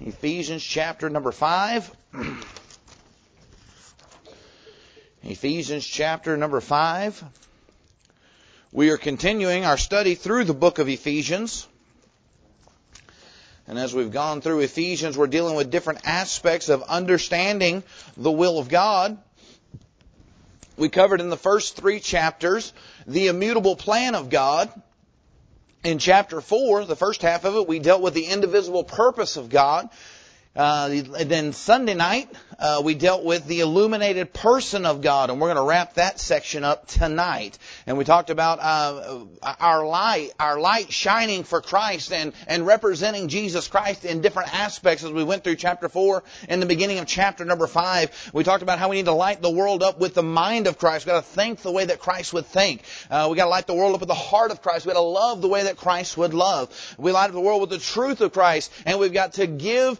Ephesians chapter number 5. Ephesians chapter number 5. We are continuing our study through the book of Ephesians. And as we've gone through Ephesians, we're dealing with different aspects of understanding the will of God. We covered in the first 3 chapters the immutable plan of God. In chapter 4, the first half of it, we dealt with the indivisible purpose of God. Then Sunday night, we dealt with the illuminated person of God, and we're going to wrap that section up tonight. And we talked about our light shining for Christ and representing Jesus Christ in different aspects as we went through chapter 4 and the beginning of chapter number 5. We talked about how we need to light the world up with the mind of Christ. We've got to think the way that Christ would think. We've got to light the world up with the heart of Christ. We've got to love the way that Christ would love. We light up the world with the truth of Christ, and we've got to give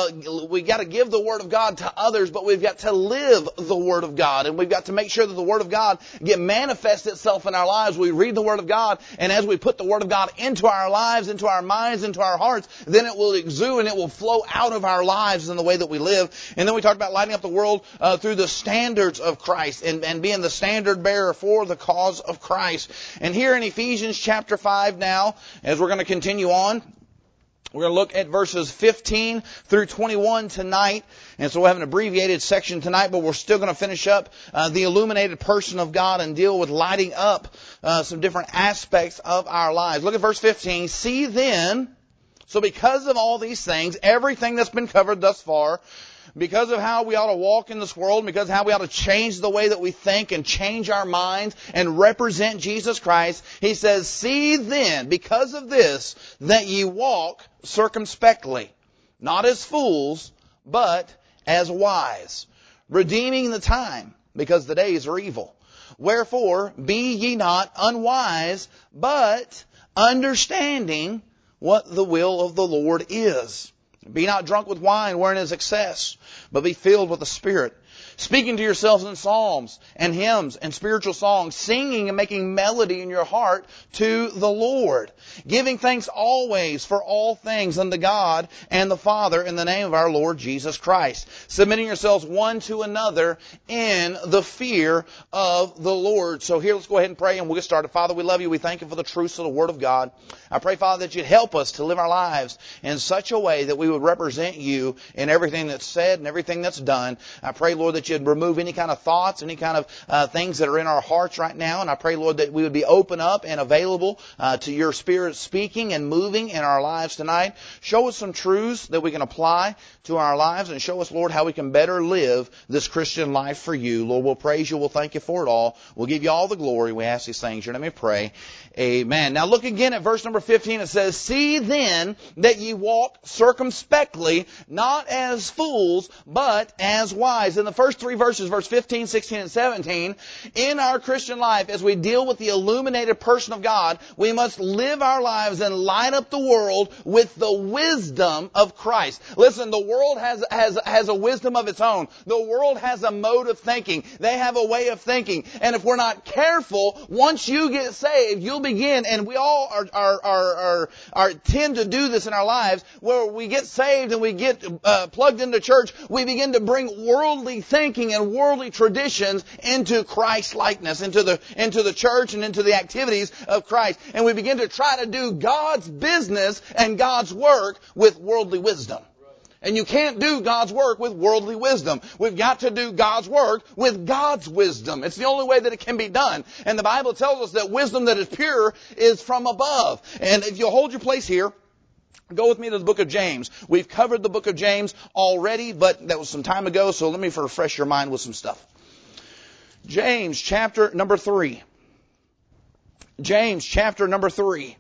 the Word of God to others, but we've got to live the Word of God. And we've got to make sure that the Word of God manifests itself in our lives. We read the Word of God, and as we put the Word of God into our lives, into our minds, into our hearts, then it will exude and it will flow out of our lives in the way that we live. And then we talked about lighting up the world through the standards of Christ and being the standard bearer for the cause of Christ. And here in Ephesians chapter 5 now, as we're going to continue on, we're going to look at verses 15 through 21 tonight. And so we'll have an abbreviated section tonight, but we're still going to finish up the illuminated person of God and deal with lighting up some different aspects of our lives. Look at verse 15. See then, so because of all these things, everything that's been covered thus far, because of how we ought to walk in this world, because of how we ought to change the way that we think and change our minds and represent Jesus Christ, he says, see then, because of this, that ye walk circumspectly, not as fools, but as wise, redeeming the time, because the days are evil. Wherefore, be ye not unwise, but understanding what the will of the Lord is. Be not drunk with wine wherein is excess, but be filled with the Spirit, speaking to yourselves in psalms and hymns and spiritual songs, singing and making melody in your heart to the Lord, giving thanks always for all things unto God and the Father in the name of our Lord Jesus Christ, submitting yourselves one to another in the fear of the Lord. So here, let's go ahead and pray and we'll get started. Father, we love you. We thank you for the truths of the Word of God. I pray, Father, that you'd help us to live our lives in such a way that we would represent you in everything that's said and everything that's done. I pray, Lord, that you'd remove any kind of thoughts, any kind of things that are in our hearts right now. And I pray, Lord, that we would be open up and available to your Spirit speaking and moving in our lives tonight. Show us some truths that we can apply to our lives, and show us, Lord, how we can better live this Christian life for you. Lord, we'll praise you. We'll thank you for it all. We'll give you all the glory. We ask these things in your name we pray. Amen. Now look again at verse number 15. It says, see then that ye walk circumspectly, not as fools, but as wise. In the first 3 verses, verse 15, 16, and 17, in our Christian life, as we deal with the illuminated person of God, we must live our lives and light up the world with the wisdom of Christ. Listen, the world has a wisdom of its own. The world has a mode of thinking. They have a way of thinking. And if we're not careful, once you get saved, you'll begin, and we all tend to do this in our lives, where we get saved and we get plugged into church, we begin to bring worldly thinking and worldly traditions into Christ likeness, into the church and into the activities of Christ. And we begin to try to do God's business and God's work with worldly wisdom. And you can't do God's work with worldly wisdom. We've got to do God's work with God's wisdom. It's the only way that it can be done. And the Bible tells us that wisdom that is pure is from above. And if you'll hold your place here, go with me to the book of James. We've covered the book of James already, but that was some time ago, so let me refresh your mind with some stuff. James chapter number 3. James chapter number 3.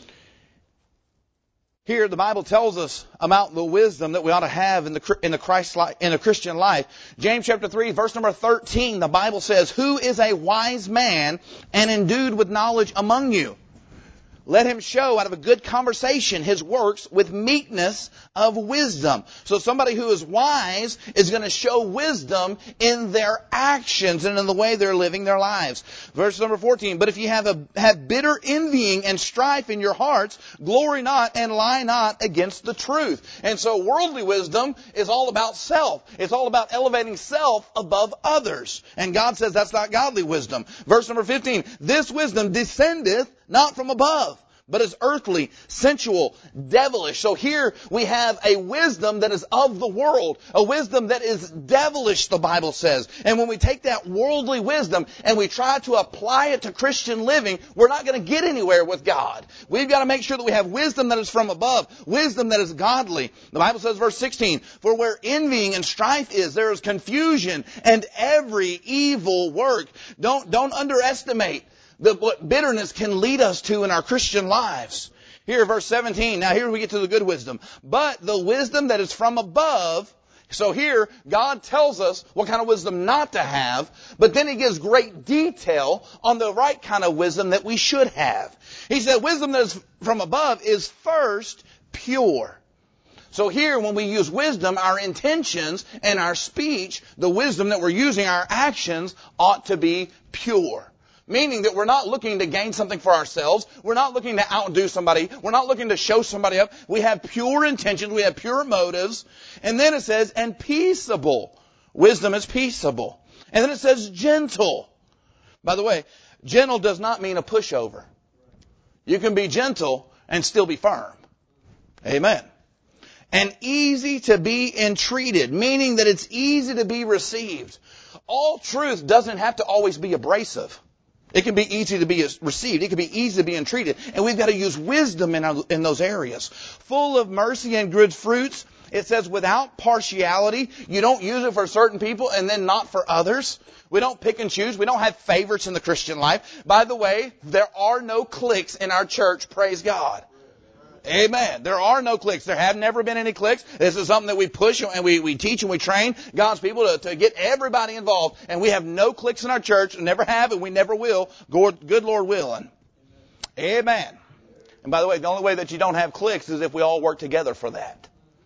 Here, the Bible tells us about the wisdom that we ought to have in the Christian life. James chapter 3, verse number 13, the Bible says, who is a wise man and endued with knowledge among you? Let him show out of a good conversation his works with meekness of wisdom. So somebody who is wise is going to show wisdom in their actions and in the way they're living their lives. Verse number 14, but if you have bitter envying and strife in your hearts, glory not and lie not against the truth. And so worldly wisdom is all about self. It's all about elevating self above others. And God says that's not godly wisdom. Verse number 15, this wisdom descendeth not from above, but is earthly, sensual, devilish. So here we have a wisdom that is of the world, a wisdom that is devilish, the Bible says. And when we take that worldly wisdom and we try to apply it to Christian living, we're not going to get anywhere with God. We've got to make sure that we have wisdom that is from above, wisdom that is godly. The Bible says, verse 16, for where envying and strife is, there is confusion and every evil work. Don't underestimate what bitterness can lead us to in our Christian lives. Here, verse 17. Now here we get to the good wisdom. But the wisdom that is from above. So here, God tells us what kind of wisdom not to have, but then He gives great detail on the right kind of wisdom that we should have. He said wisdom that is from above is first pure. So here, when we use wisdom, our intentions and our speech, the wisdom that we're using, our actions, ought to be pure. Meaning that we're not looking to gain something for ourselves. We're not looking to outdo somebody. We're not looking to show somebody up. We have pure intentions. We have pure motives. And then it says, and peaceable. Wisdom is peaceable. And then it says gentle. By the way, gentle does not mean a pushover. You can be gentle and still be firm. Amen. And easy to be entreated, meaning that it's easy to be received. All truth doesn't have to always be abrasive. It can be easy to be received. It can be easy to be entreated. And we've got to use wisdom in those areas. Full of mercy and good fruits. It says without partiality. You don't use it for certain people and then not for others. We don't pick and choose. We don't have favorites in the Christian life. By the way, there are no cliques in our church. Praise God. Amen. There are no cliques. There have never been any cliques. This is something that we push and we teach and we train God's people to get everybody involved. And we have no cliques in our church. Never have and we never will. Good Lord willing. Amen. And by the way, the only way that you don't have cliques is if we all work together for that.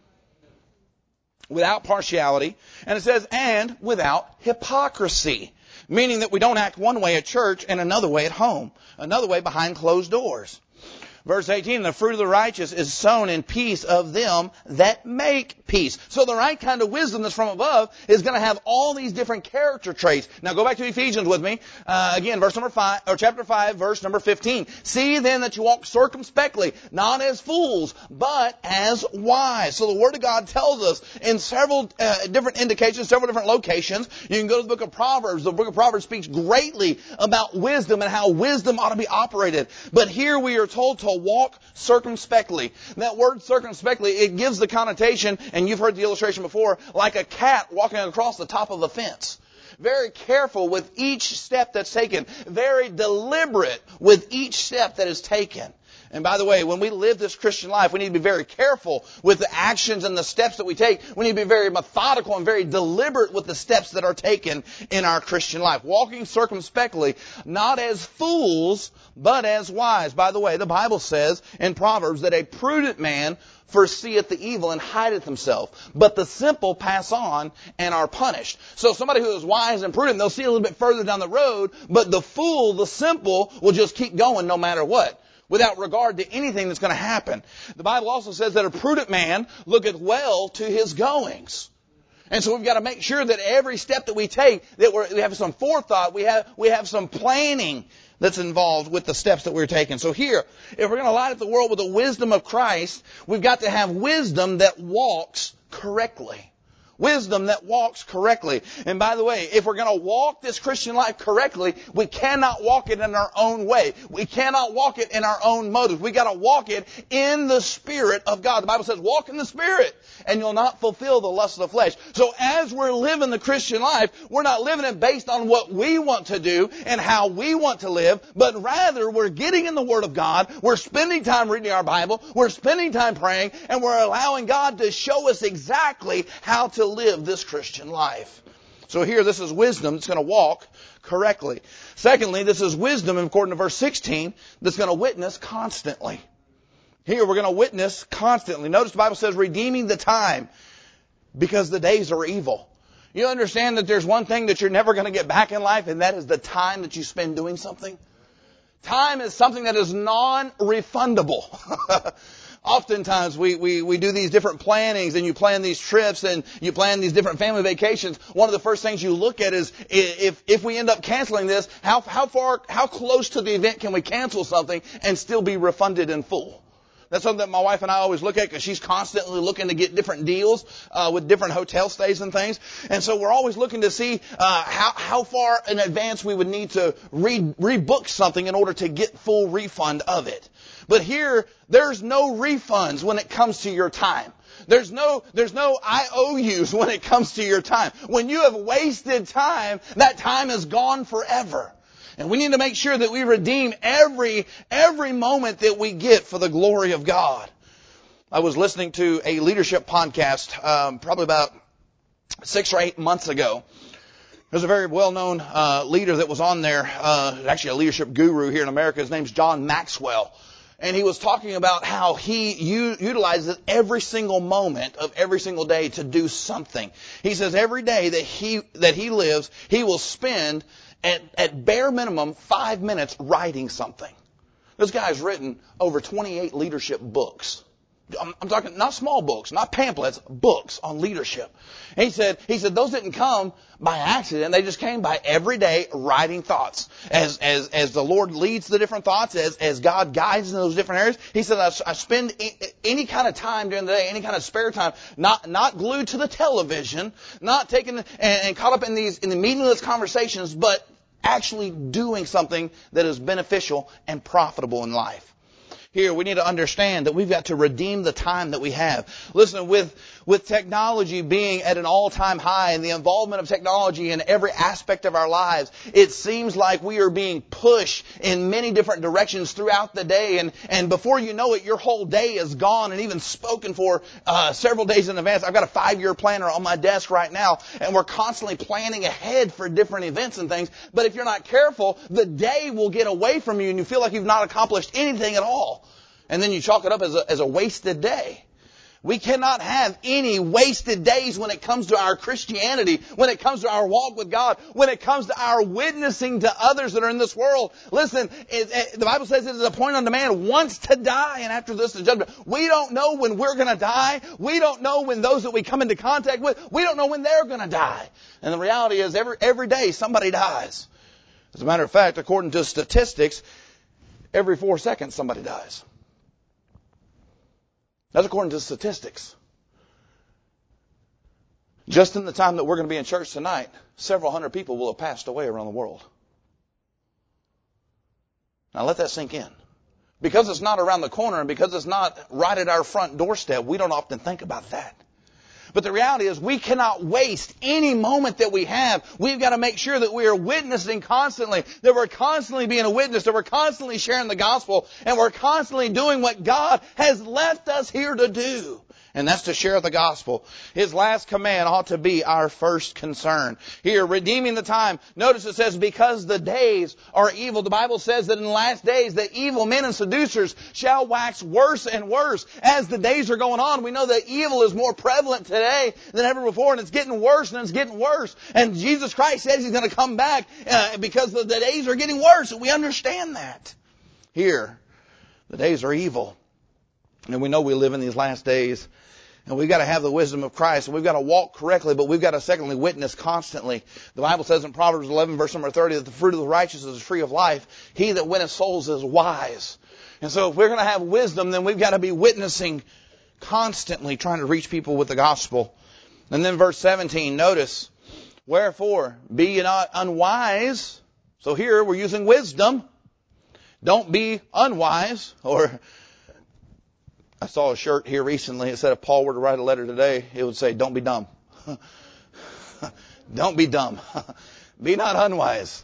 Without partiality. And it says, and without hypocrisy. Meaning that we don't act one way at church and another way at home. Another way behind closed doors. Verse 18, the fruit of the righteous is sown in peace of them that make peace. So the right kind of wisdom that's from above is going to have all these different character traits. Now go back to Ephesians with me. Again, verse number 5, or chapter 5, verse number 15. See then that you walk circumspectly, not as fools, but as wise. So the Word of God tells us in several different indications, several different locations. You can go to the book of Proverbs. The book of Proverbs speaks greatly about wisdom and how wisdom ought to be operated. But here we are told to walk circumspectly. That word circumspectly, it gives the connotation, and you've heard the illustration before, like a cat walking across the top of a fence. Very careful with each step that's taken. Very deliberate with each step that is taken. And by the way, when we live this Christian life, we need to be very careful with the actions and the steps that we take. We need to be very methodical and very deliberate with the steps that are taken in our Christian life. Walking circumspectly, not as fools, but as wise. By the way, the Bible says in Proverbs that a prudent man foreseeth the evil and hideth himself. But the simple pass on and are punished. So somebody who is wise and prudent, they'll see a little bit further down the road, but the fool, the simple, will just keep going no matter what, without regard to anything that's going to happen. The Bible also says that a prudent man looketh well to his goings. And so we've got to make sure that every step that we take, that we have some forethought, we have some planning that's involved with the steps that we're taking. So here, if we're going to light up the world with the wisdom of Christ, we've got to have wisdom that walks correctly. Wisdom that walks correctly. And by the way, if we're going to walk this Christian life correctly, we cannot walk it in our own way. We cannot walk it in our own motives. We got to walk it in the Spirit of God. The Bible says, walk in the Spirit, and you'll not fulfill the lust of the flesh. So as we're living the Christian life, we're not living it based on what we want to do and how we want to live, but rather we're getting in the Word of God, we're spending time reading our Bible, we're spending time praying, and we're allowing God to show us exactly how to live this Christian life. So here, this is wisdom that's going to walk correctly. Secondly, this is wisdom, according to verse 16, that's going to witness constantly. Here we're going to witness constantly. Notice the Bible says, redeeming the time, because the days are evil. You understand that there's one thing that you're never going to get back in life, and that is the time that you spend doing something? Time is something that is non-refundable. Oftentimes we do these different plannings, and you plan these trips and you plan these different family vacations. One of the first things you look at is if we end up canceling this, how close to the event can we cancel something and still be refunded in full? That's something that my wife and I always look at, because she's constantly looking to get different deals with different hotel stays and things. And so we're always looking to see how far in advance we would need to rebook something in order to get full refund of it. But here, there's no refunds when it comes to your time. There's no IOUs when it comes to your time. When you have wasted time, that time is gone forever. And we need to make sure that we redeem every moment that we get for the glory of God. I was listening to a leadership podcast probably about 6 or 8 months ago. There's a very well-known leader that was on there, actually a leadership guru here in America. His name's John Maxwell. And he was talking about how he utilizes every single moment of every single day to do something. He says every day that he lives, he will spend at bare minimum 5 minutes writing something. This guy's written over 28 leadership books. I'm talking not small books, not pamphlets, books on leadership. And he said those didn't come by accident. They just came by every day writing thoughts. As the Lord leads the different thoughts, as God guides in those different areas. He said, I spend any kind of time during the day, any kind of spare time, not glued to the television, not taken and caught up in the meaningless conversations, but actually doing something that is beneficial and profitable in life. Here, we need to understand that we've got to redeem the time that we have. Listen, with technology being at an all-time high and the involvement of technology in every aspect of our lives, it seems like we are being pushed in many different directions throughout the day. And before you know it, your whole day is gone and even spoken for several days in advance. I've got a 5-year planner on my desk right now, and we're constantly planning ahead for different events and things. But if you're not careful, the day will get away from you and you feel like you've not accomplished anything at all. And then you chalk it up as a wasted day. We cannot have any wasted days when it comes to our Christianity, when it comes to our walk with God, when it comes to our witnessing to others that are in this world. Listen, the Bible says it is appointed unto man once to die, and after this the judgment. We don't know when we're going to die. We don't know when those that we come into contact with, we don't know when they're going to die. And the reality is every day somebody dies. As a matter of fact, according to statistics, every 4 seconds somebody dies. That's according to statistics. Just in the time that we're going to be in church tonight, several hundred people will have passed away around the world. Now let that sink in. Because it's not around the corner and because it's not right at our front doorstep, we don't often think about that. But the reality is we cannot waste any moment that we have. We've got to make sure that we are witnessing constantly, that we're constantly being a witness, that we're constantly sharing the gospel, and we're constantly doing what God has left us here to do. And that's to share the gospel. His last command ought to be our first concern. Here, redeeming the time. Notice it says, because the days are evil. The Bible says that in the last days, the evil men and seducers shall wax worse and worse. As the days are going on, we know that evil is more prevalent today than ever before, and it's getting worse and it's getting worse. And Jesus Christ says He's going to come back because the days are getting worse, and we understand that. Here, the days are evil. And we know we live in these last days. And we've got to have the wisdom of Christ. And we've got to walk correctly, but we've got to secondly witness constantly. The Bible says in Proverbs 11, verse number 30, that the fruit of the righteous is the tree of life. He that winneth souls is wise. And so if we're going to have wisdom, then we've got to be witnessing constantly, trying to reach people with the gospel. And then verse 17, notice, wherefore, be ye not unwise. So here we're using wisdom. Don't be unwise, or I saw a shirt here recently. It said if Paul were to write a letter today, it would say, don't be dumb. Don't be dumb. Be not unwise,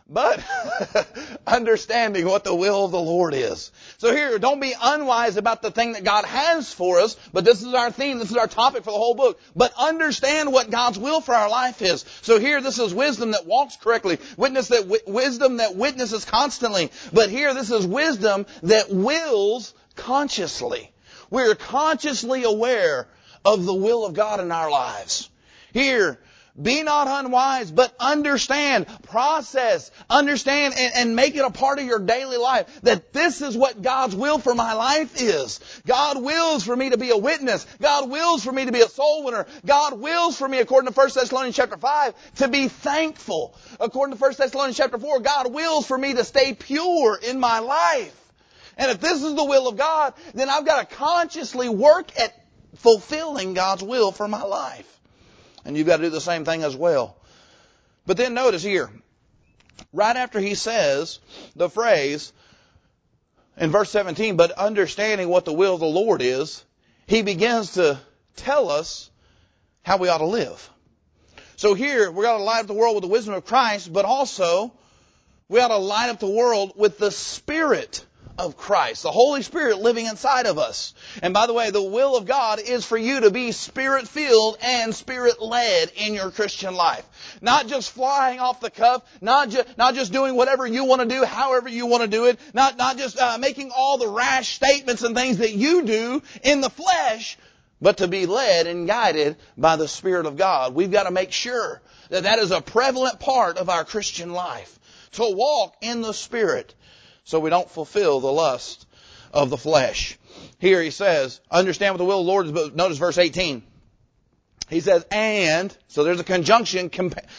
but understanding what the will of the Lord is. So here, don't be unwise about the thing that God has for us, but this is our theme, this is our topic for the whole book. But understand what God's will for our life is. So here, this is wisdom that walks correctly, wisdom that witnesses constantly. But here, this is wisdom that wills consciously. We're consciously aware of the will of God in our lives. Here, be not unwise, but understand, process, understand, and make it a part of your daily life that this is what God's will for my life is. God wills for me to be a witness. God wills for me to be a soul winner. God wills for me, according to 1 Thessalonians chapter 5, to be thankful. According to 1 Thessalonians chapter 4, God wills for me to stay pure in my life. And if this is the will of God, then I've got to consciously work at fulfilling God's will for my life. And you've got to do the same thing as well. But then notice here, right after he says the phrase in verse 17, but understanding what the will of the Lord is, he begins to tell us how we ought to live. So here, we ought to light up the world with the wisdom of Christ, but also we ought to light up the world with the Spirit of Christ, the Holy Spirit living inside of us. And by the way, the will of God is for you to be Spirit-filled and Spirit-led in your Christian life. Not just flying off the cuff, not just doing whatever you want to do, however you want to do it, not just making all the rash statements and things that you do in the flesh, but to be led and guided by the Spirit of God. We've got to make sure that that is a prevalent part of our Christian life, to walk in the Spirit, so we don't fulfill the lust of the flesh. Here he says, understand what the will of the Lord is, but notice verse 18. He says, and, so there's a conjunction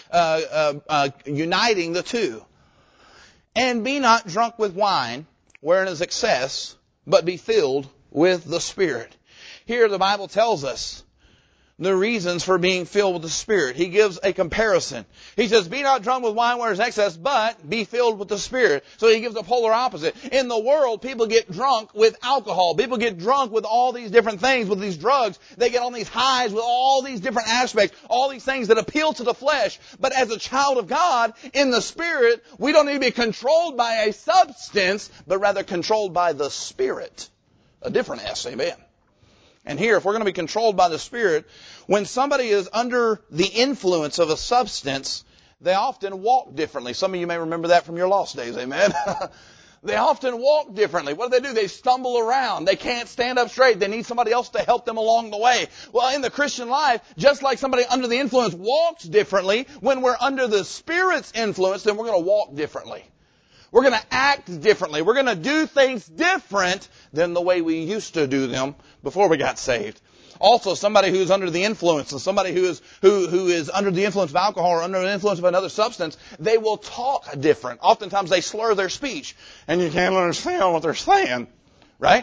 uniting the two. And be not drunk with wine, wherein is excess, but be filled with the Spirit. Here the Bible tells us the reasons for being filled with the Spirit. He gives a comparison. He says, be not drunk with wine where is excess, but be filled with the Spirit. So he gives a polar opposite. In the world, people get drunk with alcohol. People get drunk with all these different things, with these drugs. They get on these highs with all these different aspects, all these things that appeal to the flesh. But as a child of God, in the Spirit, we don't need to be controlled by a substance, but rather controlled by the Spirit. A different S, amen. And here, if we're going to be controlled by the Spirit, when somebody is under the influence of a substance, they often walk differently. Some of you may remember that from your lost days, amen? They often walk differently. What do? They stumble around. They can't stand up straight. They need somebody else to help them along the way. Well, in the Christian life, just like somebody under the influence walks differently, when we're under the Spirit's influence, then we're going to walk differently. We're going to act differently. We're going to do things different than the way we used to do them before we got saved. Also, somebody who's under the influence, and somebody who is under the influence of alcohol or under the influence of another substance, they will talk different. Oftentimes they slur their speech, and you can't understand what they're saying. Right?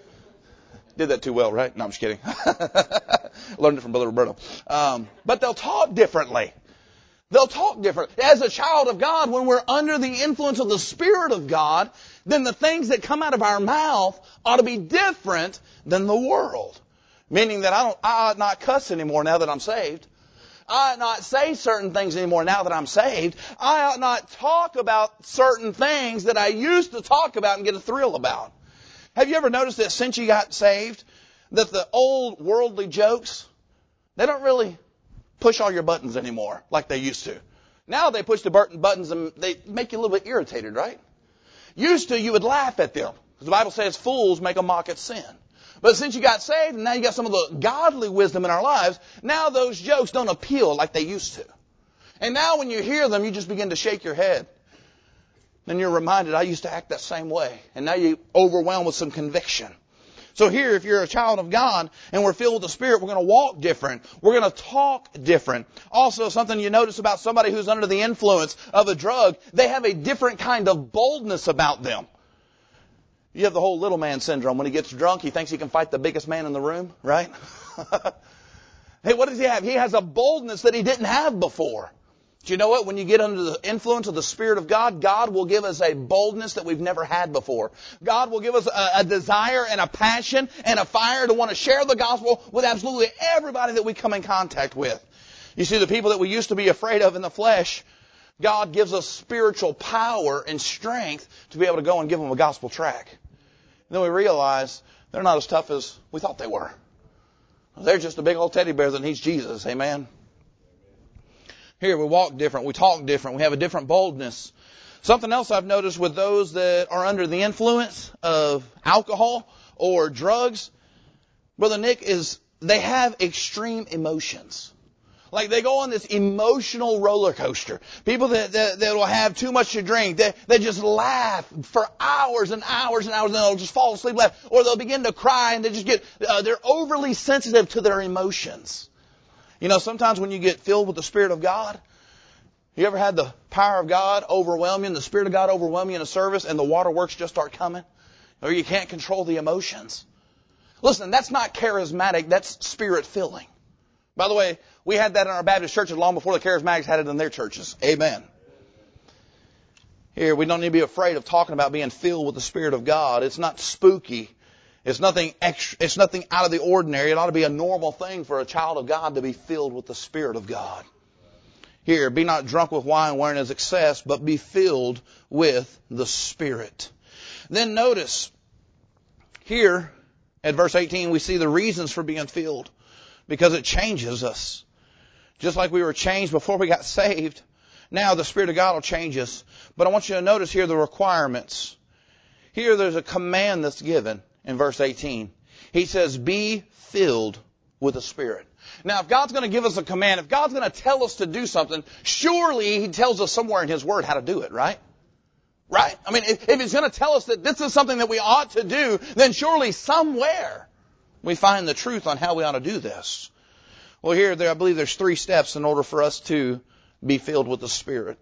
Did that too well, right? No, I'm just kidding. Learned it from Brother Roberto. But they'll talk differently. They'll talk different. As a child of God, when we're under the influence of the Spirit of God, then the things that come out of our mouth ought to be different than the world. Meaning that I ought not cuss anymore now that I'm saved. I ought not say certain things anymore now that I'm saved. I ought not talk about certain things that I used to talk about and get a thrill about. Have you ever noticed that since you got saved, that the old worldly jokes, they don't really push all your buttons anymore like they used to. Now they push the buttons and they make you a little bit irritated, right? Used to, you would laugh at them. Because the Bible says fools make a mock at sin. But since you got saved and now you got some of the godly wisdom in our lives, now those jokes don't appeal like they used to. And now when you hear them, you just begin to shake your head. Then you're reminded, I used to act that same way. And now you're overwhelmed with some conviction. So here, if you're a child of God and we're filled with the Spirit, we're going to walk different. We're going to talk different. Also, something you notice about somebody who's under the influence of a drug, they have a different kind of boldness about them. You have the whole little man syndrome. When he gets drunk, he thinks he can fight the biggest man in the room, right? Hey, what does he have? He has a boldness that he didn't have before. Do you know what? When you get under the influence of the Spirit of God, God will give us a boldness that we've never had before. God will give us a desire and a passion and a fire to want to share the gospel with absolutely everybody that we come in contact with. You see, the people that we used to be afraid of in the flesh, God gives us spiritual power and strength to be able to go and give them a gospel tract. And then we realize they're not as tough as we thought they were. They're just a big old teddy bear that needs Jesus. Amen. Here we walk different, we talk different, we have a different boldness. Something else I've noticed with those that are under the influence of alcohol or drugs, Brother Nick, is they have extreme emotions. Like they go on this emotional roller coaster. People that will have too much to drink, they just laugh for hours and hours and hours, and they'll just fall asleep, laugh, or they'll begin to cry, and they just get they're overly sensitive to their emotions. You know, sometimes when you get filled with the Spirit of God, you ever had the power of God overwhelm you, and the Spirit of God overwhelm you in a service, and the waterworks just start coming, or you can't control the emotions? Listen, that's not charismatic, that's Spirit filling. By the way, we had that in our Baptist churches long before the Charismatics had it in their churches. Amen. Here, we don't need to be afraid of talking about being filled with the Spirit of God. It's not spooky. It's nothing extra, it's nothing out of the ordinary. It ought to be a normal thing for a child of God to be filled with the Spirit of God. Here, be not drunk with wine wherein is excess, but be filled with the Spirit. Then notice, here at verse 18, we see the reasons for being filled. Because it changes us. Just like we were changed before we got saved, now the Spirit of God will change us. But I want you to notice here the requirements. Here there's a command that's given in verse 18. He says, be filled with the Spirit. Now, if God's going to give us a command, if God's going to tell us to do something, surely He tells us somewhere in His Word how to do it, right? Right? I mean, if He's going to tell us that this is something that we ought to do, then surely somewhere we find the truth on how we ought to do this. Well, here, I believe there's 3 steps in order for us to be filled with the Spirit.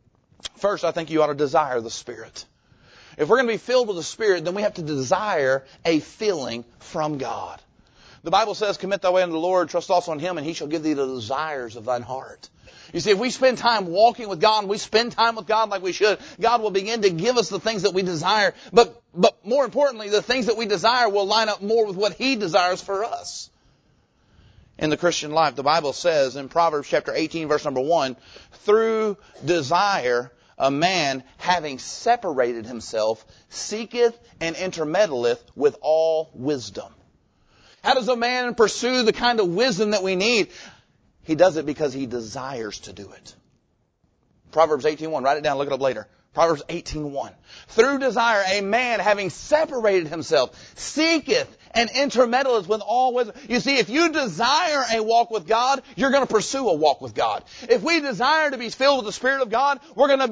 First, I think you ought to desire the Spirit. If we're going to be filled with the Spirit, then we have to desire a filling from God. The Bible says, commit thy way unto the Lord, trust also in Him, and He shall give thee the desires of thine heart. You see, if we spend time walking with God, and we spend time with God like we should, God will begin to give us the things that we desire. But more importantly, the things that we desire will line up more with what He desires for us. In the Christian life, the Bible says in Proverbs chapter 18, verse number 1, through desire, a man having separated himself, seeketh and intermeddleth with all wisdom. How does a man pursue the kind of wisdom that we need? He does it because he desires to do it. Proverbs 18:1. Write it down. Look it up later. Proverbs 18:1. Through desire, a man having separated himself, seeketh and intermeddleth with all wisdom. You see, if you desire a walk with God, you're going to pursue a walk with God. If we desire to be filled with the Spirit of God, we're going to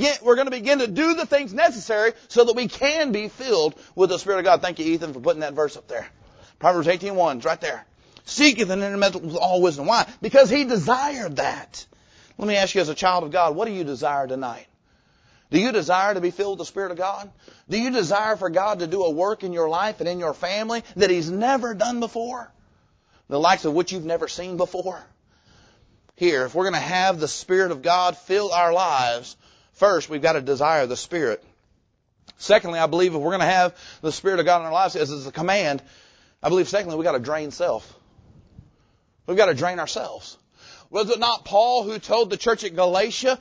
begin to do the things necessary so that we can be filled with the Spirit of God. Thank you, Ethan, for putting that verse up there. Proverbs 18:1. It's right there. Seeketh and intermeddleth with all wisdom. Why? Because he desired that. Let me ask you, as a child of God, what do you desire tonight? Do you desire to be filled with the Spirit of God? Do you desire for God to do a work in your life and in your family that He's never done before? The likes of which you've never seen before? Here, if we're going to have the Spirit of God fill our lives, first we've got to desire the Spirit. Secondly, I believe if we're going to have the Spirit of God in our lives, as is a command, I believe secondly we've got to drain self. We've got to drain ourselves. Was it not Paul who told the church at Galatia,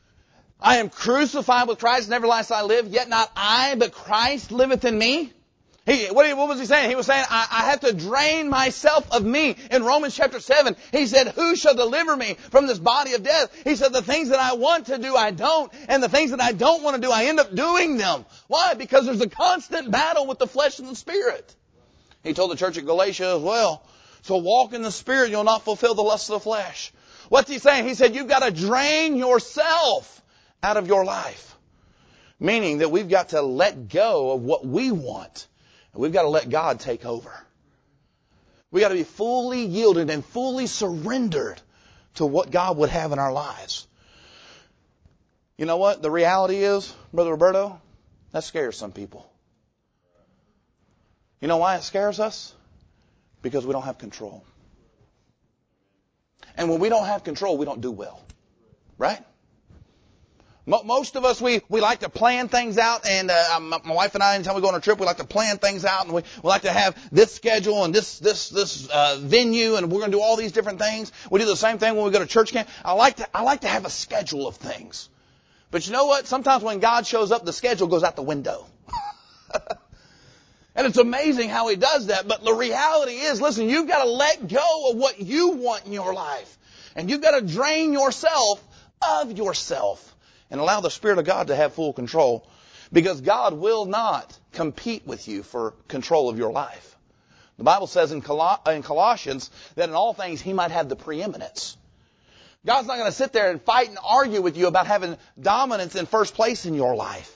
I am crucified with Christ, nevertheless I live, yet not I, but Christ liveth in me? What was he saying? He was saying, I have to drain myself of me. In Romans chapter 7, he said, who shall deliver me from this body of death? He said, the things that I want to do, I don't. And the things that I don't want to do, I end up doing them. Why? Because there's a constant battle with the flesh and the Spirit. He told the church at Galatia as well, so walk in the Spirit, you'll not fulfill the lusts of the flesh. What's he saying? He said, you've got to drain yourself out of your life. Meaning that we've got to let go of what we want. And we've got to let God take over. We've got to be fully yielded and fully surrendered to what God would have in our lives. You know what? The reality is, Brother Roberto, that scares some people. You know why it scares us? Because we don't have control. And when we don't have control, we don't do well. Right? Most of us, we like to plan things out, and my wife and I, anytime we go on a trip, we like to plan things out, and we like to have this schedule and this venue, and we're going to do all these different things. We do the same thing when we go to church camp. I like to have a schedule of things. But you know what? Sometimes when God shows up, the schedule goes out the window. And it's amazing how He does that. But the reality is, listen, you've got to let go of what you want in your life. And you've got to drain yourself of yourself and allow the Spirit of God to have full control. Because God will not compete with you for control of your life. The Bible says in Colossians that in all things He might have the preeminence. God's not going to sit there and fight and argue with you about having dominance in first place in your life.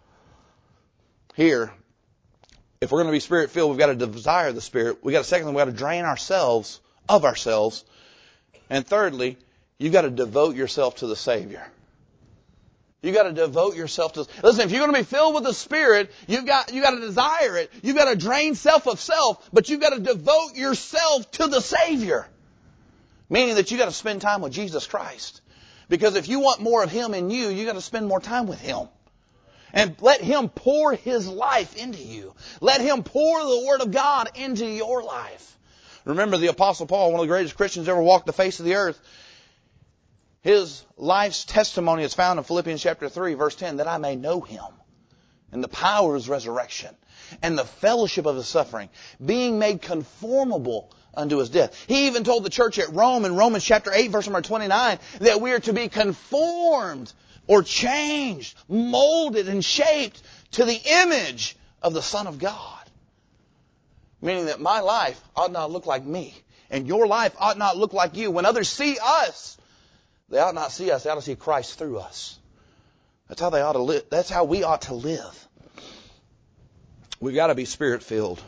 Here, if we're going to be Spirit-filled, we've got to desire the Spirit. Secondly, we've got to drain ourselves of ourselves. And thirdly, you've got to devote yourself to the Savior. You've got to devote yourself to... Listen, if you're going to be filled with the Spirit, you've got to desire it. You've got to drain self of self, but you've got to devote yourself to the Savior. Meaning that you've got to spend time with Jesus Christ. Because if you want more of Him in you, you've got to spend more time with Him. And let Him pour His life into you. Let Him pour the Word of God into your life. Remember the Apostle Paul, one of the greatest Christians ever walked the face of the earth. His life's testimony is found in Philippians chapter 3, verse 10, that I may know Him and the power of His resurrection and the fellowship of His suffering, being made conformable unto His death. He even told the church at Rome in Romans chapter 8, verse number 29, that we are to be conformed or changed, molded and shaped to the image of the Son of God. Meaning that my life ought not look like me. And your life ought not look like you. When others see us, they ought not see us. They ought to see Christ through us. That's how they ought to live. That's how we ought to live. We've got to be Spirit-filled.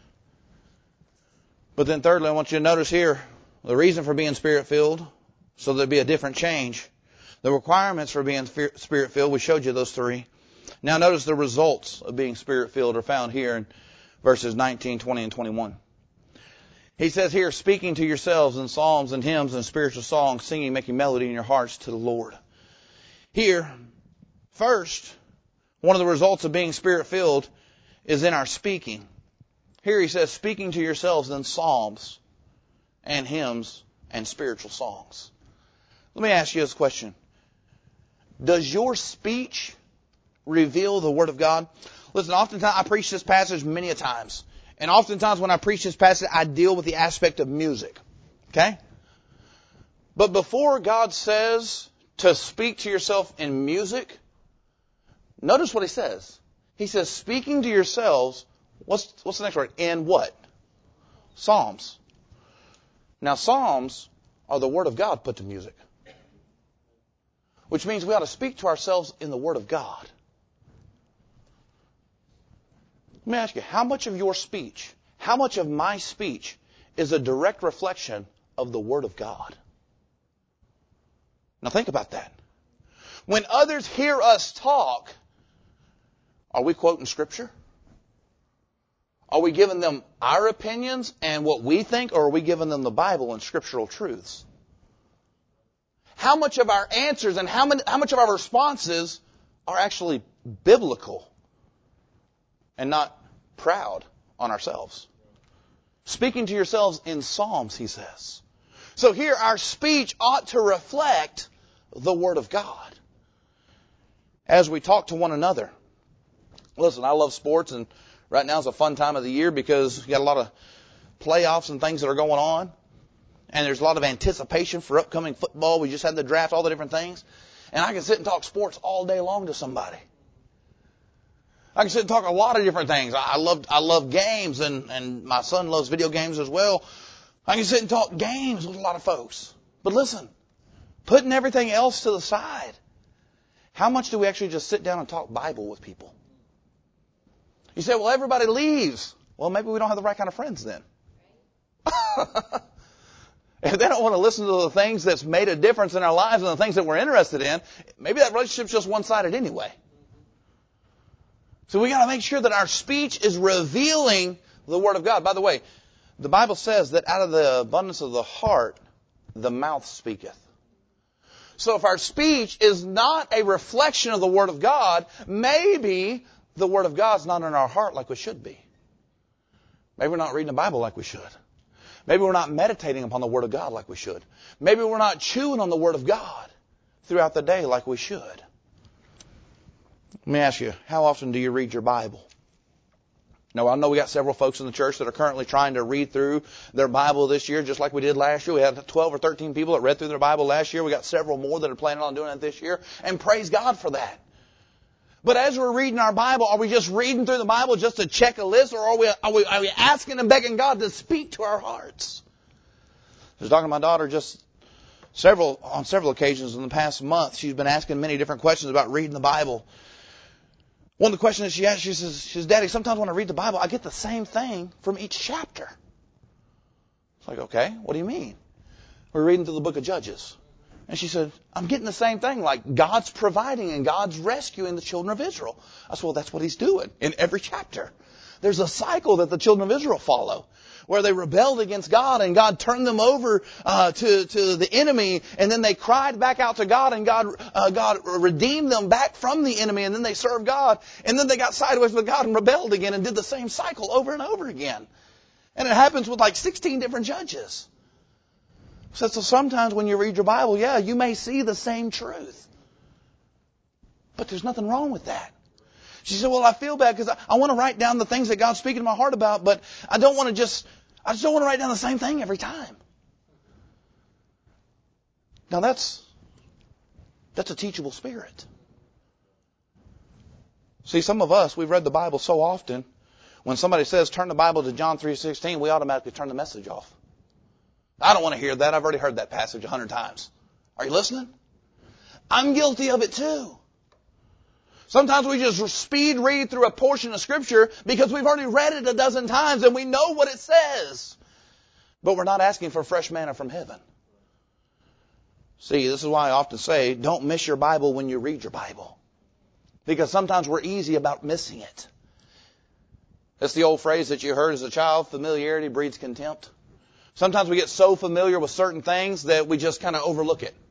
But then thirdly, I want you to notice here the reason for being Spirit-filled, so there'll be a different change. The requirements for being Spirit-filled, we showed you those three. Now notice the results of being Spirit-filled are found here in verses 19, 20, and 21. He says here, speaking to yourselves in psalms and hymns and spiritual songs, singing, making melody in your hearts to the Lord. Here, first, one of the results of being Spirit-filled is in our speaking. Here he says, speaking to yourselves in psalms and hymns and spiritual songs. Let me ask you this question. Does your speech reveal the Word of God? Listen, oftentimes I preach this passage many a times. And oftentimes when I preach this passage, I deal with the aspect of music. Okay? But before God says to speak to yourself in music, notice what He says. He says, speaking to yourselves, what's the next word? In what? Psalms. Now, psalms are the Word of God put to music. Which means we ought to speak to ourselves in the Word of God. Let me ask you, how much of your speech, how much of my speech is a direct reflection of the Word of God? Now think about that. When others hear us talk, are we quoting Scripture? Are we giving them our opinions and what we think, or are we giving them the Bible and scriptural truths? How much of our answers and how much of our responses are actually biblical and not proud on ourselves? Speaking to yourselves in psalms, he says. So here our speech ought to reflect the Word of God as we talk to one another. Listen, I love sports, and right now is a fun time of the year because you got a lot of playoffs and things that are going on. And there's a lot of anticipation for upcoming football. We just had the draft, all the different things. And I can sit and talk sports all day long to somebody. I can sit and talk a lot of different things. I love games, and my son loves video games as well. I can sit and talk games with a lot of folks. But listen, putting everything else to the side, how much do we actually just sit down and talk Bible with people? You say, well, everybody leaves. Well, maybe we don't have the right kind of friends then. If they don't want to listen to the things that's made a difference in our lives and the things that we're interested in, maybe that relationship's just one-sided anyway. So we got to make sure that our speech is revealing the Word of God. By the way, the Bible says that out of the abundance of the heart, the mouth speaketh. So if our speech is not a reflection of the Word of God, maybe the Word of God's not in our heart like we should be. Maybe we're not reading the Bible like we should. Maybe we're not meditating upon the Word of God like we should. Maybe we're not chewing on the Word of God throughout the day like we should. Let me ask you, how often do you read your Bible? Now, I know we got several folks in the church that are currently trying to read through their Bible this year, just like we did last year. We had 12 or 13 people that read through their Bible last year. We got several more that are planning on doing that this year. And praise God for that. But as we're reading our Bible, are we just reading through the Bible just to check a list, or are we asking and begging God to speak to our hearts? I was talking to my daughter on several occasions in the past month. She's been asking many different questions about reading the Bible. One of the questions that she asked, she says, Daddy, sometimes when I read the Bible, I get the same thing from each chapter. It's like, okay, what do you mean? We're reading through the book of Judges. And she said, I'm getting the same thing, like God's providing and God's rescuing the children of Israel. I said, well, that's what He's doing in every chapter. There's a cycle that the children of Israel follow, where they rebelled against God and God turned them over to the enemy, and then they cried back out to God, and God redeemed them back from the enemy, and then they served God, and then they got sideways with God and rebelled again and did the same cycle over and over again. And it happens with like 16 different judges. So sometimes when you read your Bible, yeah, you may see the same truth. But there's nothing wrong with that. She said, well, I feel bad because I want to write down the things that God's speaking to my heart about, but I just don't want to write down the same thing every time. Now that's a teachable spirit. See, some of us, we've read the Bible so often, when somebody says, turn the Bible to John 3:16, we automatically turn the message off. I don't want to hear that. I've already heard that passage 100 times. Are you listening? I'm guilty of it too. Sometimes we just speed read through a portion of Scripture because we've already read it a dozen times and we know what it says. But we're not asking for fresh manna from heaven. See, this is why I often say, don't miss your Bible when you read your Bible. Because sometimes we're easy about missing it. That's the old phrase that you heard as a child, familiarity breeds contempt. Sometimes we get so familiar with certain things that we just kind of overlook it.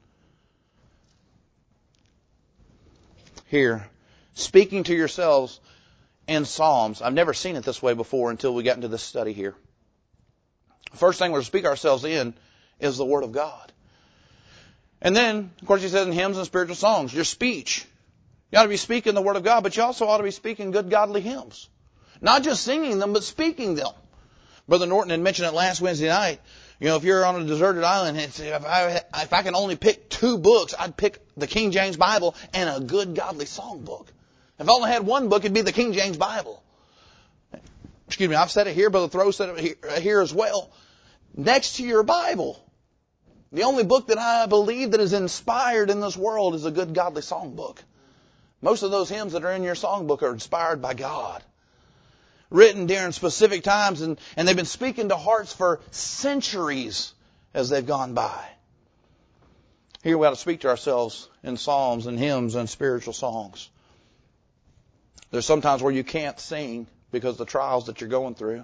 Here, speaking to yourselves in Psalms. I've never seen it this way before until we got into this study here. First thing we're to speak ourselves in is the Word of God. And then, of course, he says in hymns and spiritual songs, your speech. You ought to be speaking the Word of God, but you also ought to be speaking good, godly hymns. Not just singing them, but speaking them. Brother Norton had mentioned it last Wednesday night. You know, if you're on a deserted island, if I can only pick 2 books, I'd pick the King James Bible and a good, godly song book. If I only had one book, it'd be the King James Bible. Excuse me, I've said it here, Brother Thoreau said it here as well. Next to your Bible, the only book that I believe that is inspired in this world is a good, godly song book. Most of those hymns that are in your song book are inspired by God. Written during specific times, and they've been speaking to hearts for centuries as they've gone by. Here we ought to speak to ourselves in psalms and hymns and spiritual songs. There's sometimes where you can't sing because of the trials that you're going through.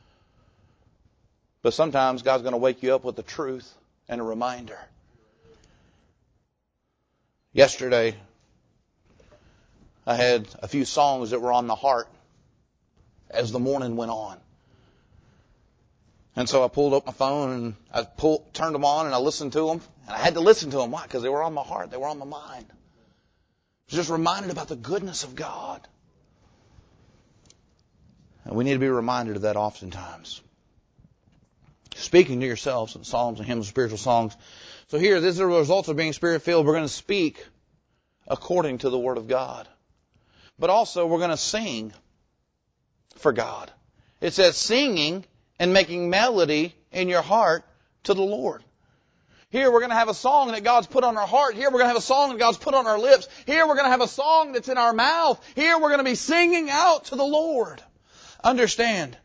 But sometimes God's going to wake you up with the truth and a reminder. Yesterday, I had a few songs that were on my heart as the morning went on. And so I pulled up my phone and I turned them on and I listened to them. And I had to listen to them. Why? Because they were on my heart. They were on my mind. I was just reminded about the goodness of God. And we need to be reminded of that oftentimes. Speaking to yourselves in psalms and hymns and spiritual songs. So here, these are the results of being Spirit-filled. We're going to speak according to the Word of God. But also, we're going to sing for God. It says singing and making melody in your heart to the Lord. Here we're going to have a song that God's put on our heart. Here we're going to have a song that God's put on our lips. Here we're going to have a song that's in our mouth. Here we're going to be singing out to the Lord. Understand,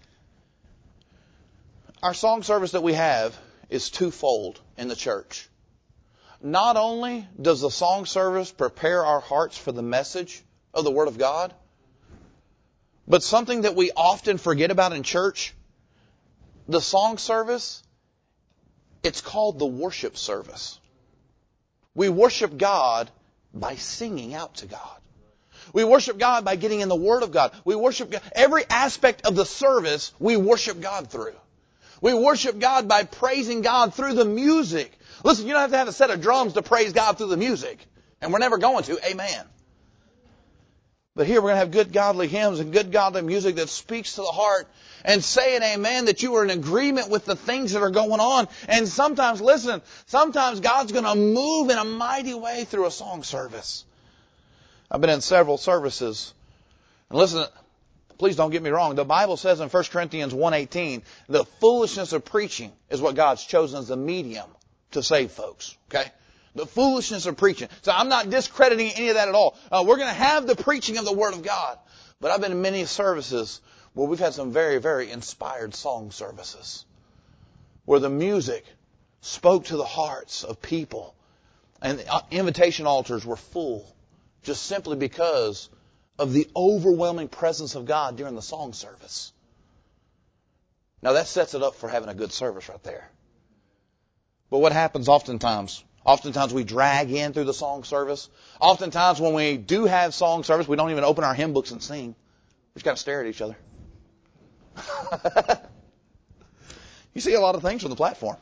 our song service that we have is twofold in the church. Not only does the song service prepare our hearts for the message of the Word of God, but something that we often forget about in church, the song service, it's called the worship service. We worship God by singing out to God. We worship God by getting in the Word of God. We worship God. Every aspect of the service, we worship God through. We worship God by praising God through the music. Listen, you don't have to have a set of drums to praise God through the music. And we're never going to. Amen. But here we're going to have good godly hymns and good godly music that speaks to the heart, and say an amen that you are in agreement with the things that are going on. And sometimes, listen, sometimes God's going to move in a mighty way through a song service. I've been in several services. And listen, please don't get me wrong. The Bible says in 1 Corinthians 1:18, the foolishness of preaching is what God's chosen as the medium to save folks. Okay? The foolishness of preaching. So I'm not discrediting any of that at all. We're going to have the preaching of the Word of God. But I've been in many services where we've had some very, very inspired song services, where the music spoke to the hearts of people, and the invitation altars were full just simply because of the overwhelming presence of God during the song service. Now that sets it up for having a good service right there. But what happens oftentimes? Oftentimes we drag in through the song service. Oftentimes when we do have song service, we don't even open our hymn books and sing. We just kind of stare at each other. You see a lot of things from the platform.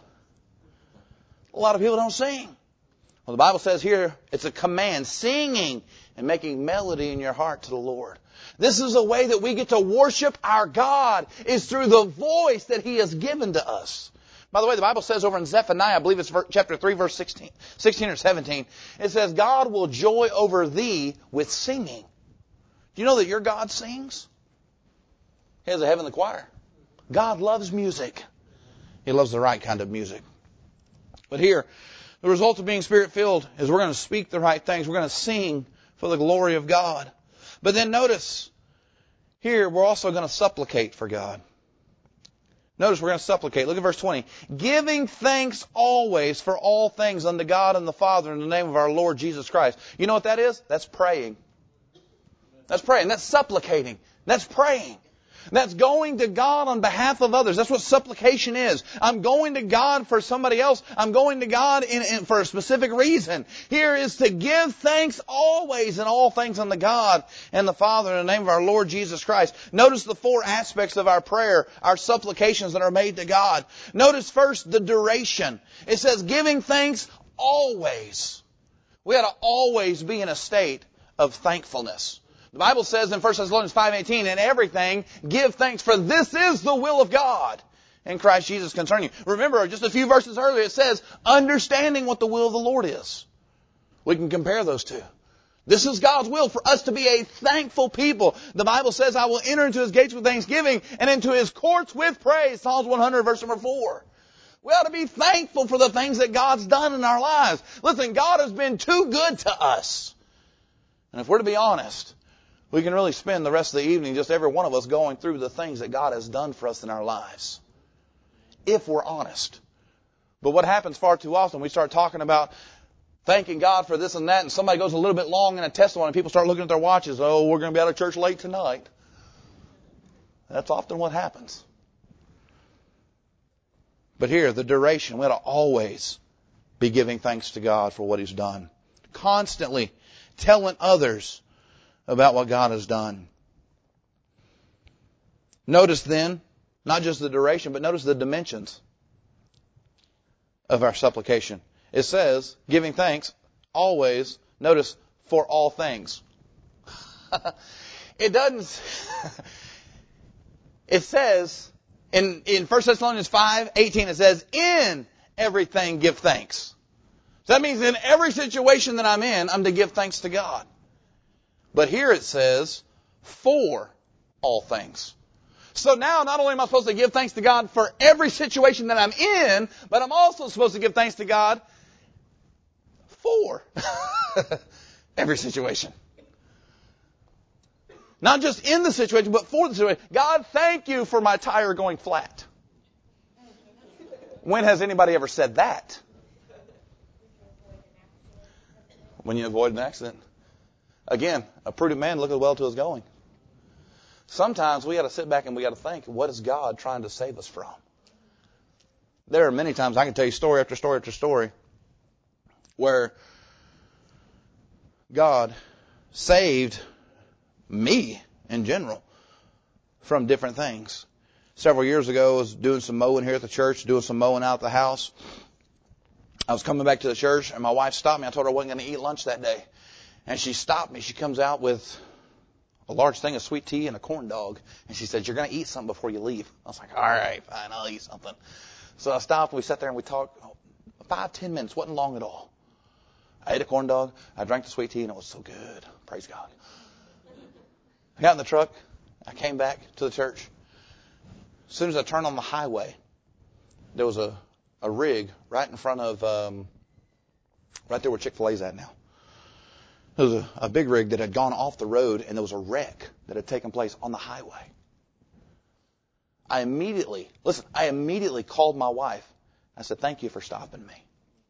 A lot of people don't sing. Well, the Bible says here, it's a command, singing and making melody in your heart to the Lord. This is a way that we get to worship our God, is through the voice that He has given to us. By the way, the Bible says over in Zephaniah, I believe it's chapter 3, verse 16 or 17, it says, God will joy over thee with singing. Do you know that your God sings? He has a heavenly choir. God loves music. He loves the right kind of music. But here, the result of being Spirit-filled is we're going to speak the right things. We're going to sing for the glory of God. But then notice, here we're also going to supplicate for God. Notice we're going to supplicate. Look at verse 20. Giving thanks always for all things unto God and the Father in the name of our Lord Jesus Christ. You know what that is? That's praying. That's praying. That's supplicating. That's praying. That's going to God on behalf of others. That's what supplication is. I'm going to God for somebody else. I'm going to God for a specific reason. Here is to give thanks always in all things unto God and the Father in the name of our Lord Jesus Christ. Notice the four aspects of our prayer, our supplications that are made to God. Notice first the duration. It says giving thanks always. We ought to always be in a state of thankfulness. The Bible says in 1 Thessalonians 5:18, in everything give thanks, for this is the will of God in Christ Jesus concerning you. Remember, just a few verses earlier, it says, understanding what the will of the Lord is. We can compare those two. This is God's will for us to be a thankful people. The Bible says, I will enter into His gates with thanksgiving and into His courts with praise. Psalms 100, verse number 4. We ought to be thankful for the things that God's done in our lives. Listen, God has been too good to us. And if we're to be honest, we can really spend the rest of the evening, just every one of us, going through the things that God has done for us in our lives. If we're honest. But what happens far too often, we start talking about thanking God for this and that, and somebody goes a little bit long in a testimony, and people start looking at their watches. Oh, we're going to be out of church late tonight. That's often what happens. But here, the duration, we ought to always be giving thanks to God for what He's done. Constantly telling others about what God has done. Notice then, not just the duration, but notice the dimensions of our supplication. It says, giving thanks always, notice, for all things. It doesn't, it says, in 1 Thessalonians 5:18, it says, in everything give thanks. So that means in every situation that I'm in, I'm to give thanks to God. But here it says, for all things. So now not only am I supposed to give thanks to God for every situation that I'm in, but I'm also supposed to give thanks to God for every situation. Not just in the situation, but for the situation. God, thank you for my tire going flat. When has anybody ever said that? When you avoid an accident. Again, a prudent man looketh well to his going. Sometimes we got to sit back and we got to think, what is God trying to save us from? There are many times I can tell you story after story after story where God saved me in general from different things. Several years ago, I was doing some mowing here at the church, doing some mowing out the house. I was coming back to the church, and my wife stopped me. I told her I wasn't going to eat lunch that day. And she stopped me. She comes out with a large thing of sweet tea and a corn dog. And she said, "You're going to eat something before you leave." I was like, "All right, fine, I'll eat something." So I stopped, and we sat there and we talked 5-10 minutes. Wasn't long at all. I ate a corn dog. I drank the sweet tea, and it was so good. Praise God. I got in the truck. I came back to the church. As soon as I turned on the highway, there was a rig right in front of, right there where Chick-fil-A's at now. There was a big rig that had gone off the road, and there was a wreck that had taken place on the highway. I immediately called my wife. I said, "Thank you for stopping me."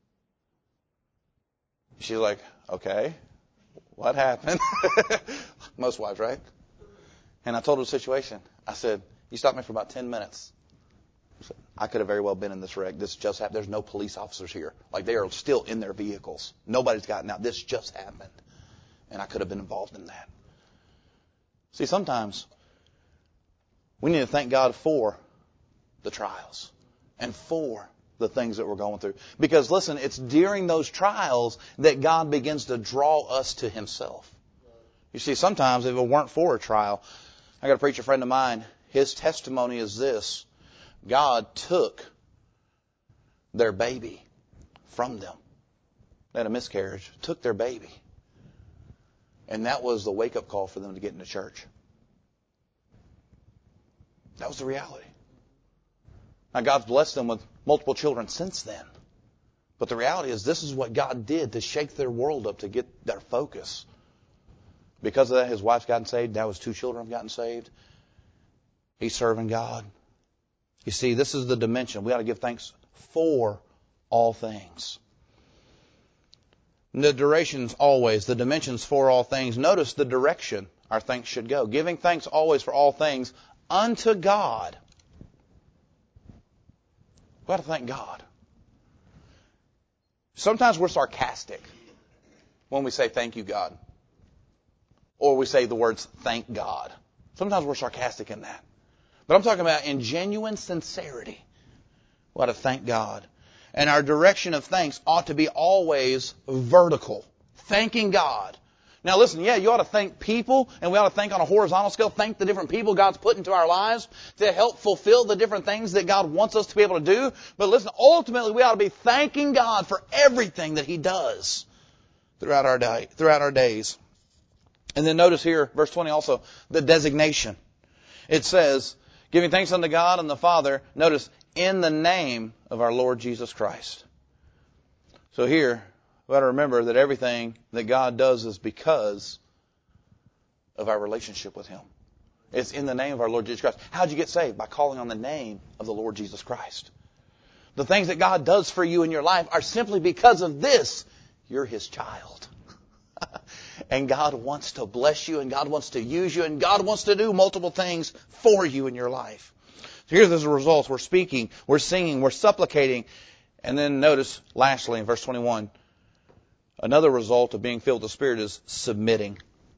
She's like, "Okay, what happened?" Most wives, right? And I told her the situation. I said, "You stopped me for about 10 minutes. I could have very well been in this wreck. This just happened. There's no police officers here. Like, they are still in their vehicles. Nobody's gotten out. This just happened. And I could have been involved in that." See, sometimes we need to thank God for the trials and for the things that we're going through. Because, listen, it's during those trials that God begins to draw us to Himself. You see, sometimes if it weren't for a trial, I got a preacher friend of mine, his testimony is this: God took their baby from them. They had a miscarriage, took their baby. And that was the wake-up call for them to get into church. That was the reality. Now, God's blessed them with multiple children since then. But the reality is, this is what God did to shake their world up, to get their focus. Because of that, his wife's gotten saved. Now his 2 children have gotten saved. He's serving God. You see, this is the dimension. We ought to give thanks for all things. The duration's always, the dimension's for all things. Notice the direction our thanks should go. Giving thanks always for all things unto God. We ought to thank God. Sometimes we're sarcastic when we say thank you, God. Or we say the words thank God. Sometimes we're sarcastic in that. But I'm talking about in genuine sincerity. We ought to thank God. And our direction of thanks ought to be always vertical. Thanking God. Now listen, you ought to thank people, and we ought to thank on a horizontal scale, thank the different people God's put into our lives to help fulfill the different things that God wants us to be able to do. But listen, ultimately we ought to be thanking God for everything that He does throughout our days. And then notice here, verse 20 also, the designation. It says, giving thanks unto God and the Father, notice, in the name of our Lord Jesus Christ. So here, we ought to remember that everything that God does is because of our relationship with Him. It's in the name of our Lord Jesus Christ. How'd you get saved? By calling on the name of the Lord Jesus Christ. The things that God does for you in your life are simply because of this. You're His child. And God wants to bless you, and God wants to use you, and God wants to do multiple things for you in your life. So here's the results. We're speaking, we're singing, we're supplicating. And then notice, lastly, in verse 21, another result of being filled with the Spirit is submitting.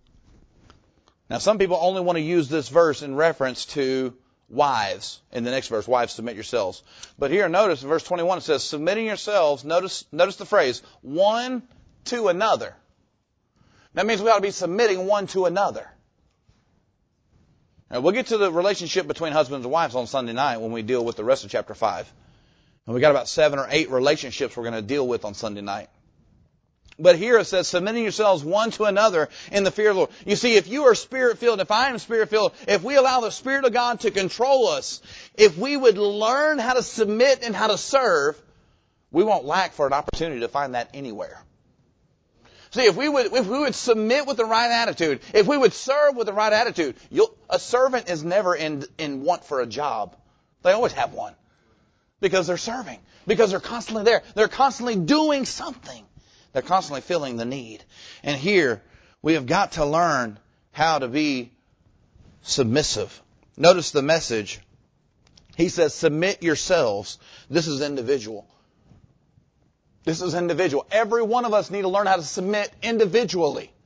Now, some people only want to use this verse in reference to wives. In the next verse, wives, submit yourselves. But here, notice in verse 21, it says, submitting yourselves, notice the phrase, one to another. That means we ought to be submitting one to another. Now, we'll get to the relationship between husbands and wives on Sunday night when we deal with the rest of chapter 5. And we got about 7 or 8 relationships we're going to deal with on Sunday night. But here it says, submitting yourselves one to another in the fear of the Lord. You see, if you are Spirit-filled, if I am Spirit-filled, if we allow the Spirit of God to control us, if we would learn how to submit and how to serve, we won't lack for an opportunity to find that anywhere. See, if we would submit with the right attitude, if we would serve with the right attitude, a servant is never in want for a job. They always have one. Because they're serving. Because they're constantly there. They're constantly doing something. They're constantly filling the need. And here, we have got to learn how to be submissive. Notice the message. He says, submit yourselves. This is individual. This is individual. Every one of us need to learn how to submit individually.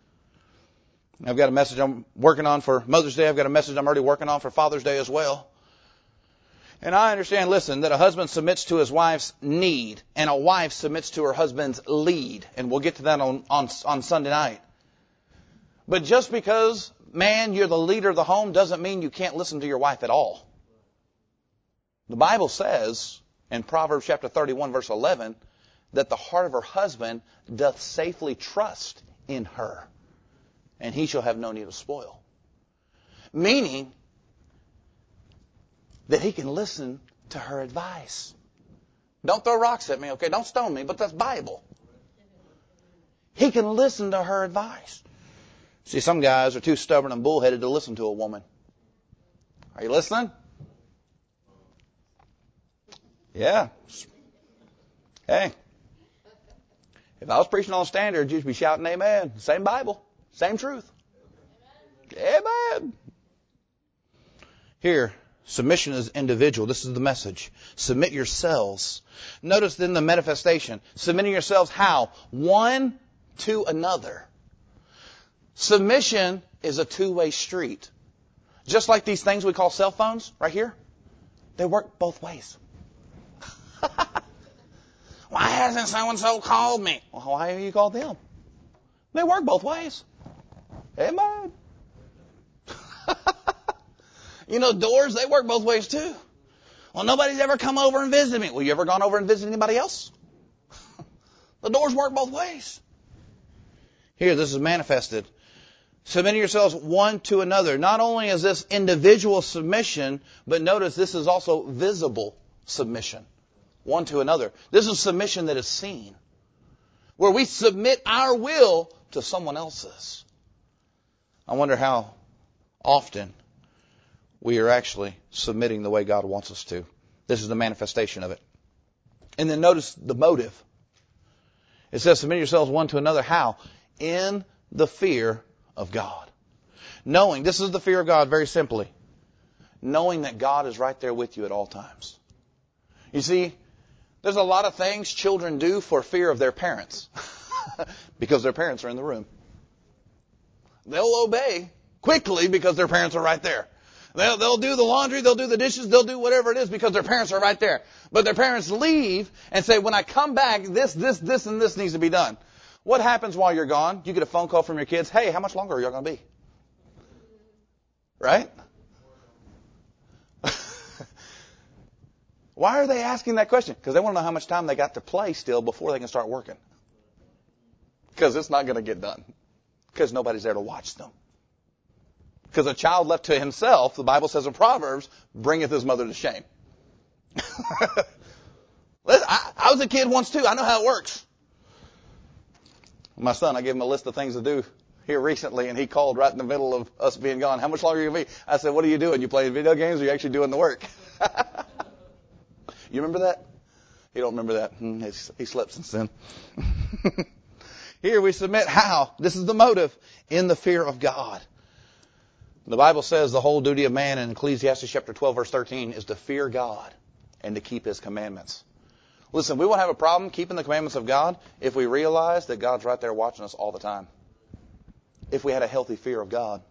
I've got a message I'm working on for Mother's Day. I've got a message I'm already working on for Father's Day as well. And I understand, listen, that a husband submits to his wife's need and a wife submits to her husband's lead. And we'll get to that on Sunday night. But just because, man, you're the leader of the home doesn't mean you can't listen to your wife at all. The Bible says in Proverbs chapter 31, verse 11, that the heart of her husband doth safely trust in her, and he shall have no need of spoil. Meaning that he can listen to her advice. Don't throw rocks at me, okay? Don't stone me, but that's Bible. He can listen to her advice. See, some guys are too stubborn and bullheaded to listen to a woman. Are you listening? Yeah. Hey. If I was preaching on standards, you'd be shouting amen. Same Bible. Same truth. Amen. Here, submission is individual. This is the message. Submit yourselves. Notice then the manifestation. Submitting yourselves how? One to another. Submission is a two-way street. Just like these things we call cell phones right here, they work both ways. Why hasn't so-and-so called me? Well, why have you called them? They work both ways. Amen. You know, doors, they work both ways too. Well, nobody's ever come over and visited me. Well, you ever gone over and visited anybody else? The doors work both ways. Here, this is manifested. Submitting yourselves one to another. Not only is this individual submission, but notice this is also visible submission. One to another. This is submission that is seen. Where we submit our will to someone else's. I wonder how often we are actually submitting the way God wants us to. This is the manifestation of it. And then notice the motive. It says, submit yourselves one to another. How? In the fear of God. Knowing, this is the fear of God very simply. Knowing that God is right there with you at all times. You see, there's a lot of things children do for fear of their parents. Because their parents are in the room. They'll obey quickly because their parents are right there. They'll do the laundry, they'll do the dishes, they'll do whatever it is because their parents are right there. But their parents leave and say, when I come back, this, and this needs to be done. What happens while you're gone? You get a phone call from your kids. Hey, how much longer are y'all going to be? Right? Why are they asking that question? Because they want to know how much time they got to play still before they can start working. Because it's not going to get done. Because nobody's there to watch them. Because a child left to himself, the Bible says in Proverbs, bringeth his mother to shame. I was a kid once too. I know how it works. My son, I gave him a list of things to do here recently, and he called right in the middle of us being gone. How much longer are you going to be? I said, what are you doing? You playing video games or are you actually doing the work? You remember that? You don't remember that. He slept since then. Here we submit how? This is the motive. In the fear of God. The Bible says the whole duty of man in Ecclesiastes chapter 12 verse 13 is to fear God and to keep His commandments. Listen, we won't have a problem keeping the commandments of God if we realize that God's right there watching us all the time. If we had a healthy fear of God.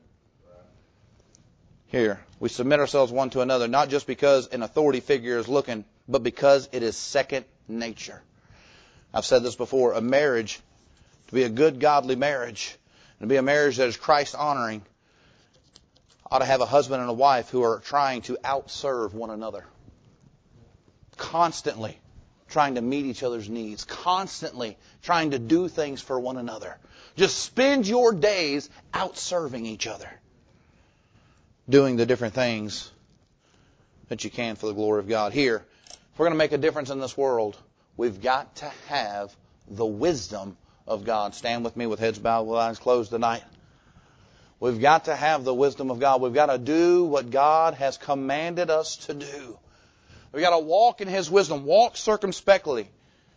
Here, we submit ourselves one to another, not just because an authority figure is looking, but because it is second nature. I've said this before, a marriage, to be a good godly marriage, and to be a marriage that is Christ-honoring, ought to have a husband and a wife who are trying to outserve one another. Constantly trying to meet each other's needs. Constantly trying to do things for one another. Just spend your days outserving each other. Doing the different things that you can for the glory of God. Here, if we're going to make a difference in this world, we've got to have the wisdom of God. Stand with me with heads bowed, with eyes closed tonight. We've got to have the wisdom of God. We've got to do what God has commanded us to do. We've got to walk in His wisdom. Walk circumspectly.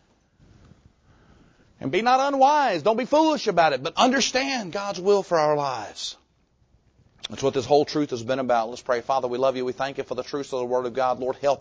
And be not unwise. Don't be foolish about it, but understand God's will for our lives. That's what this whole truth has been about. Let's pray. Father, we love You. We thank You for the truth of the Word of God. Lord, help